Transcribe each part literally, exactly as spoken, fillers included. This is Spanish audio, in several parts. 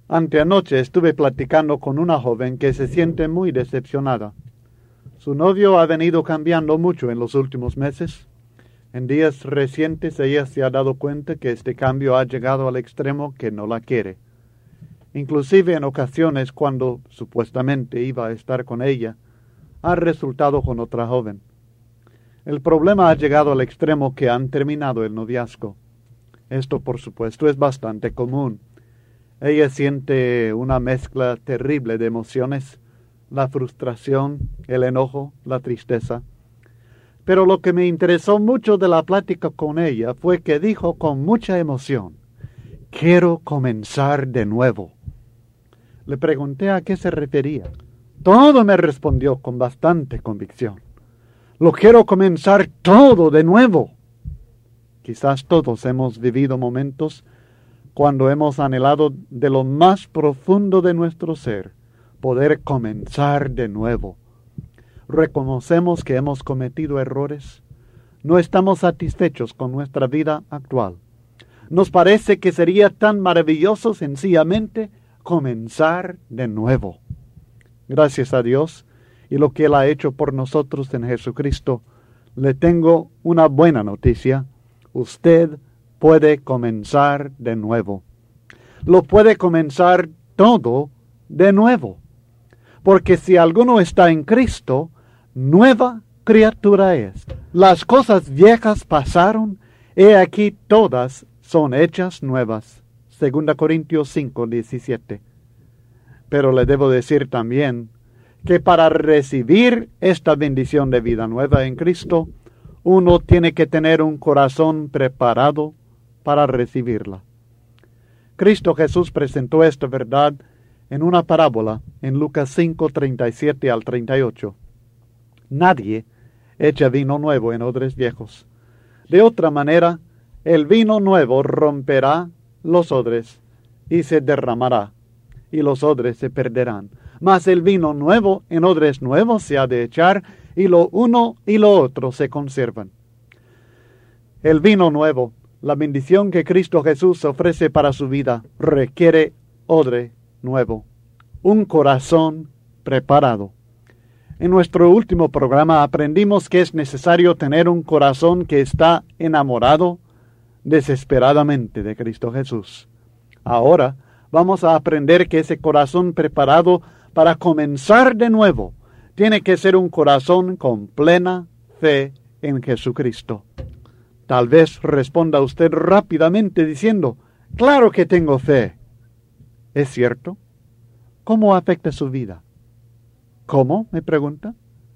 Anteanoche estuve platicando con una joven que se siente muy decepcionada. Su novio ha venido cambiando mucho en los últimos meses. En días recientes ella se ha dado cuenta que este cambio ha llegado al extremo que no la quiere. Inclusive en ocasiones cuando supuestamente iba a estar con ella, ha resultado con otra joven. El problema ha llegado al extremo que han terminado el noviazgo. Esto, por supuesto, es bastante común. Ella siente una mezcla terrible de emociones, la frustración, el enojo, la tristeza. Pero lo que me interesó mucho de la plática con ella fue que dijo con mucha emoción, «Quiero comenzar de nuevo». Le pregunté a qué se refería. Todo me respondió con bastante convicción. «Lo quiero comenzar todo de nuevo». Quizás todos hemos vivido momentos cuando hemos anhelado de lo más profundo de nuestro ser poder comenzar de nuevo. Reconocemos que hemos cometido errores. No estamos satisfechos con nuestra vida actual. Nos parece que sería tan maravilloso sencillamente comenzar de nuevo. Gracias a Dios y lo que Él ha hecho por nosotros en Jesucristo, le tengo una buena noticia. Usted puede comenzar de nuevo. Lo puede comenzar todo de nuevo. Porque si alguno está en Cristo, nueva criatura es. Las cosas viejas pasaron, he aquí todas son hechas nuevas. Segunda Corintios cinco, diecisiete. Pero le debo decir también que para recibir esta bendición de vida nueva en Cristo, uno tiene que tener un corazón preparado para recibirla. Cristo Jesús presentó esta verdad en una parábola en Lucas cinco, treinta y siete al treinta y ocho. Nadie echa vino nuevo en odres viejos. De otra manera, el vino nuevo romperá los odres y se derramará, y los odres se perderán. Mas el vino nuevo en odres nuevos se ha de echar, y lo uno y lo otro se conservan. El vino nuevo, la bendición que Cristo Jesús ofrece para su vida, requiere odre nuevo, un corazón preparado. En nuestro último programa aprendimos que es necesario tener un corazón que está enamorado desesperadamente de Cristo Jesús. Ahora vamos a aprender que ese corazón preparado para comenzar de nuevo tiene que ser un corazón con plena fe en Jesucristo. Tal vez responda usted rápidamente diciendo, «Claro que tengo fe». ¿Es cierto? ¿Cómo afecta su vida? ¿Cómo? me pregunta.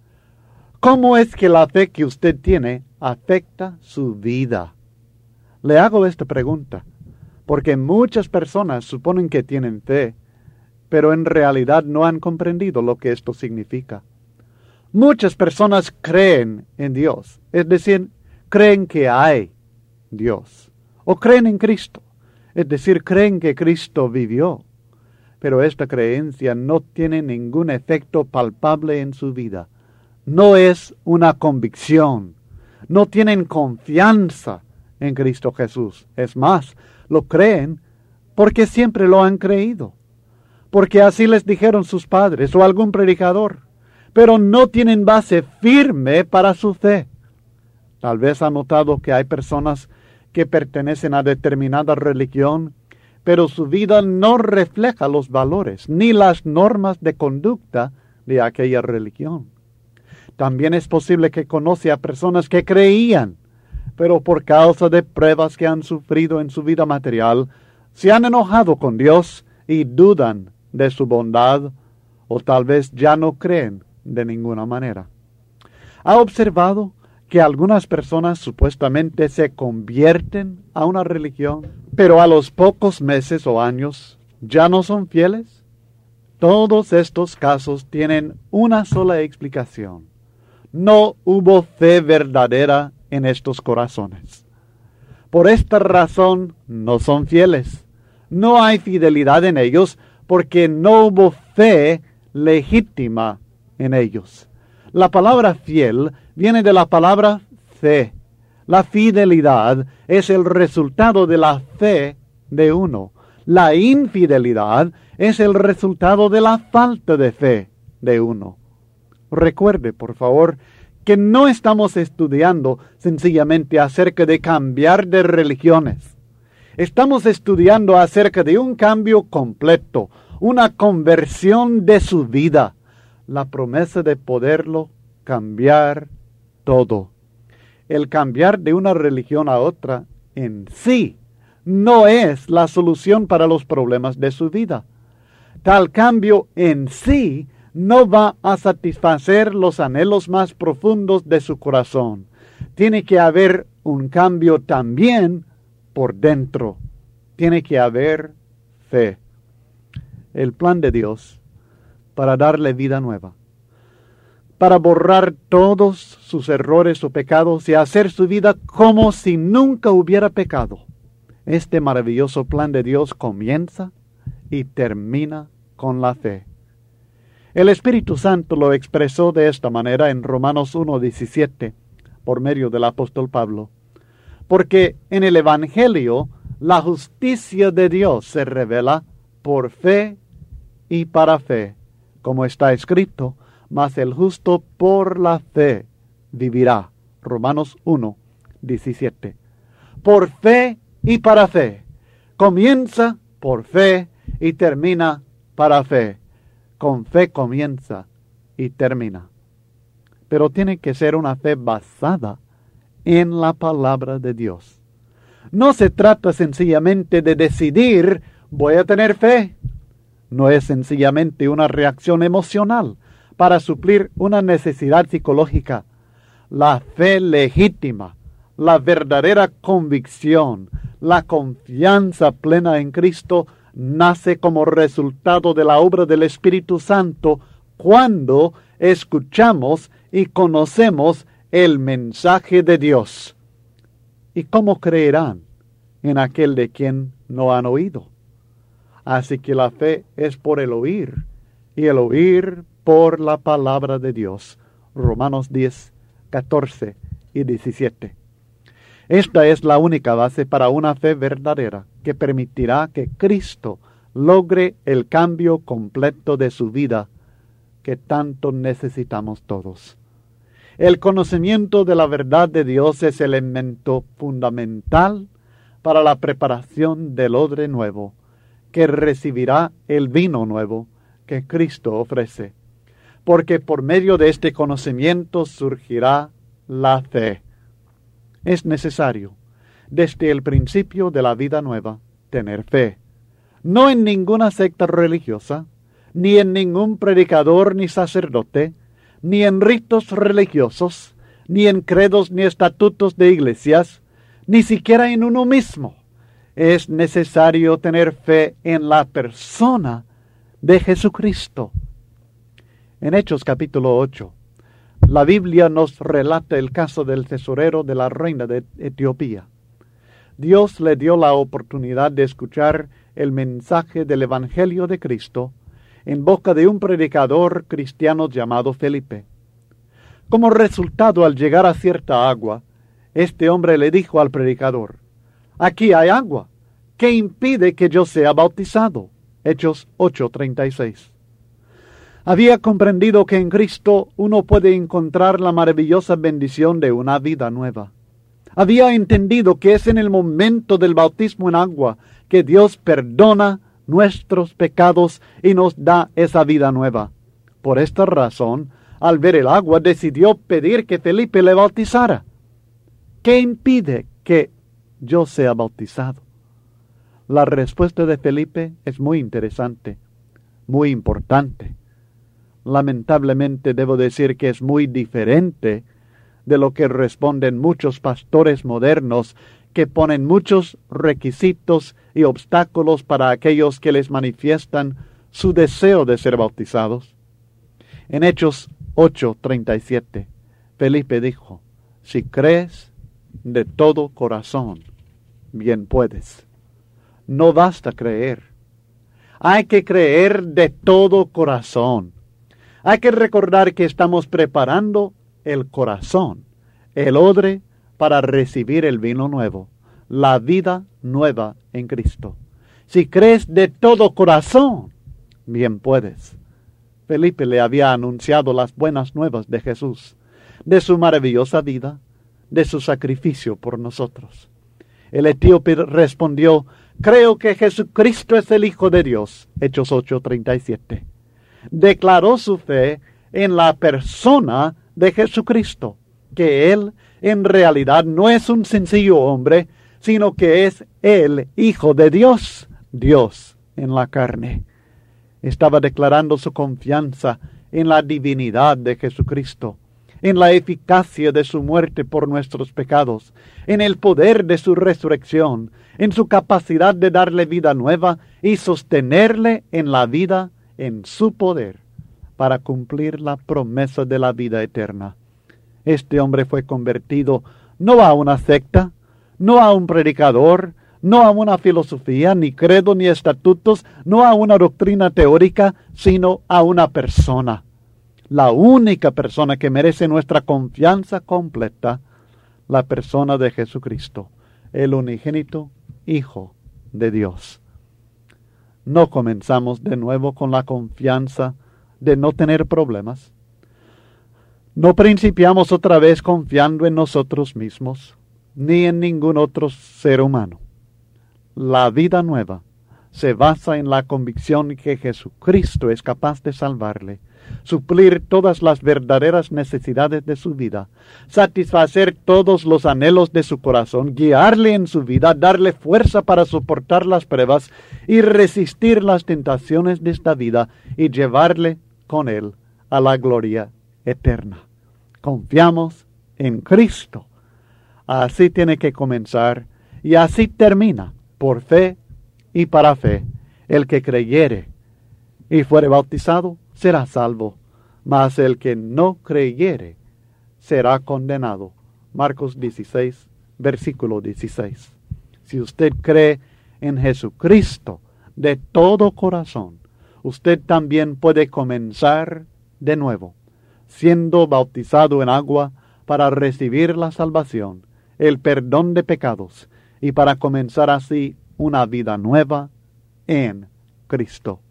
¿Cómo es que la fe que usted tiene afecta su vida? Le hago esta pregunta, porque muchas personas suponen que tienen fe, pero en realidad no han comprendido lo que esto significa. Muchas personas creen en Dios, es decir, creen que hay Dios, o creen en Cristo, es decir, creen que Cristo vivió, pero esta creencia no tiene ningún efecto palpable en su vida. No es una convicción, no tienen confianza en Cristo Jesús. Es más, lo creen porque siempre lo han creído, porque así les dijeron sus padres o algún predicador, pero no tienen base firme para su fe. Tal vez ha notado que hay personas que pertenecen a determinada religión, pero su vida no refleja los valores ni las normas de conducta de aquella religión. También es posible que conoce a personas que creían, pero por causa de pruebas que han sufrido en su vida material, se han enojado con Dios y dudan de su bondad, o tal vez ya no creen de ninguna manera. ¿Ha observado que algunas personas supuestamente se convierten a una religión, pero a los pocos meses o años ya no son fieles? Todos estos casos tienen una sola explicación. No hubo fe verdadera en estos corazones. Por esta razón no son fieles. No hay fidelidad en ellos porque no hubo fe legítima en ellos. La palabra fiel viene de la palabra fe. La fidelidad es el resultado de la fe de uno. La infidelidad es el resultado de la falta de fe de uno. Recuerde, por favor, que no estamos estudiando sencillamente acerca de cambiar de religiones. Estamos estudiando acerca de un cambio completo, una conversión de su vida, la promesa de poderlo cambiar todo. El cambiar de una religión a otra en sí no es la solución para los problemas de su vida. Tal cambio en sí no va a satisfacer los anhelos más profundos de su corazón. Tiene que haber un cambio también por dentro. Tiene que haber fe. El plan de Dios para darle vida nueva, para borrar todos sus errores o pecados y hacer su vida como si nunca hubiera pecado. Este maravilloso plan de Dios comienza y termina con la fe. El Espíritu Santo lo expresó de esta manera en Romanos uno diecisiete, por medio del apóstol Pablo. Porque en el Evangelio la justicia de Dios se revela por fe y para fe, como está escrito, mas el justo por la fe vivirá. Romanos uno diecisiete. Por fe y para fe. Comienza por fe y termina para fe. Con fe comienza y termina. Pero tiene que ser una fe basada en la palabra de Dios. No se trata sencillamente de decidir, voy a tener fe. No es sencillamente una reacción emocional para suplir una necesidad psicológica. La fe legítima, la verdadera convicción, la confianza plena en Cristo nace como resultado de la obra del Espíritu Santo cuando escuchamos y conocemos el mensaje de Dios. ¿Y cómo creerán en aquel de quien no han oído? Así que la fe es por el oír, y el oír por la palabra de Dios. Romanos diez, catorce y diecisiete. Esta es la única base para una fe verdadera que permitirá que Cristo logre el cambio completo de su vida que tanto necesitamos todos. El conocimiento de la verdad de Dios es el elemento fundamental para la preparación del odre nuevo, que recibirá el vino nuevo que Cristo ofrece, porque por medio de este conocimiento surgirá la fe. Es necesario, desde el principio de la vida nueva, tener fe, no en ninguna secta religiosa, ni en ningún predicador ni sacerdote, ni en ritos religiosos, ni en credos ni estatutos de iglesias, ni siquiera en uno mismo. Es necesario tener fe en la persona de Jesucristo. En Hechos capítulo ocho, la Biblia nos relata el caso del tesorero de la reina de Etiopía. Dios le dio la oportunidad de escuchar el mensaje del Evangelio de Cristo en boca de un predicador cristiano llamado Felipe. Como resultado, al llegar a cierta agua, este hombre le dijo al predicador: «Aquí hay agua, ¿qué impide que yo sea bautizado?» Hechos ocho treinta y seis. Había comprendido que en Cristo uno puede encontrar la maravillosa bendición de una vida nueva. Había entendido que es en el momento del bautismo en agua que Dios perdona nuestros pecados y nos da esa vida nueva. Por esta razón, al ver el agua, decidió pedir que Felipe le bautizara. ¿Qué impide que yo sea bautizado? La respuesta de Felipe es muy interesante, muy importante. Lamentablemente debo decir que es muy diferente de lo que responden muchos pastores modernos que ponen muchos requisitos y obstáculos para aquellos que les manifiestan su deseo de ser bautizados. En Hechos ocho treinta y siete, Felipe dijo: «Si crees de todo corazón, bien puedes». No basta creer. Hay que creer de todo corazón. Hay que recordar que estamos preparando el corazón, el odre, para recibir el vino nuevo, la vida nueva en Cristo. Si crees de todo corazón, bien puedes. Felipe le había anunciado las buenas nuevas de Jesús, de su maravillosa vida, de su sacrificio por nosotros. El etíope respondió, creo que Jesucristo es el Hijo de Dios. Hechos ocho treinta y siete. Declaró su fe en la persona de Jesucristo, que Él en realidad no es un sencillo hombre, sino que es el Hijo de Dios, Dios en la carne. Estaba declarando su confianza en la divinidad de Jesucristo, en la eficacia de su muerte por nuestros pecados, en el poder de su resurrección, en su capacidad de darle vida nueva y sostenerle en la vida en su poder para cumplir la promesa de la vida eterna. Este hombre fue convertido no a una secta, no a un predicador, no a una filosofía, ni credo, ni estatutos, no a una doctrina teórica, sino a una persona. La única persona que merece nuestra confianza completa, la persona de Jesucristo, el unigénito Hijo de Dios. No comenzamos de nuevo con la confianza de no tener problemas. No principiamos otra vez confiando en nosotros mismos, ni en ningún otro ser humano. La vida nueva se basa en la convicción que Jesucristo es capaz de salvarle, suplir todas las verdaderas necesidades de su vida, satisfacer todos los anhelos de su corazón, guiarle en su vida, darle fuerza para soportar las pruebas y resistir las tentaciones de esta vida y llevarle con él a la gloria eterna. Confiamos en Cristo. Así tiene que comenzar y así termina, por fe y para fe. El que creyere y fuere bautizado será salvo, mas el que no creyere será condenado. Marcos dieciséis, versículo dieciséis. Si usted cree en Jesucristo de todo corazón, usted también puede comenzar de nuevo, siendo bautizado en agua para recibir la salvación, el perdón de pecados y para comenzar así una vida nueva en Cristo.